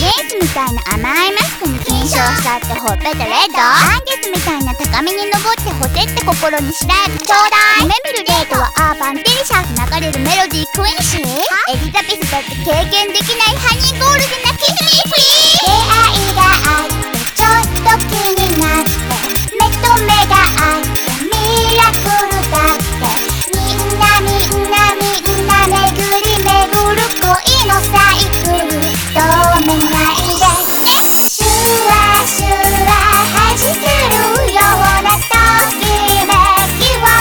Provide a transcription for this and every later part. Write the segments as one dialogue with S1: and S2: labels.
S1: リンスみたいな甘いマスクに金賞しちゃってほっぺたレッド。アンデスみたいな高みに登ってほてって心に白焼きちょうだい。夢見るデートはアーバンデリシャス流れるメロディークイーンシー。エリザベスだって経験できないハニーゴールで泣きすぎプリー。出会いがあってちょっと気になって目と目が合ってミラクルだって。みんなみんなみんな巡り巡る恋のサイクル止めないで。シュワシュワ弾けるようなときめきを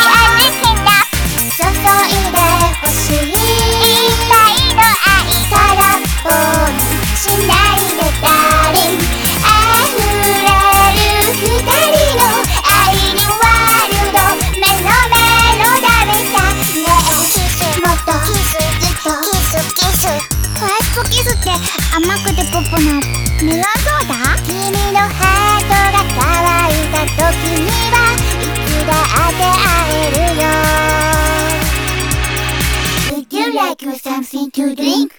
S1: 注いでほしい。いっぱいの愛空っぽにしないでダーリン。溢れる二人の愛にワールドメロメロだめたねえ。もっとキスずっとキスキス。ファーストキスって甘くてポップなメロンソーダ。君のハートが乾いた時にはいつだって会えるよ。Would you like something to drink?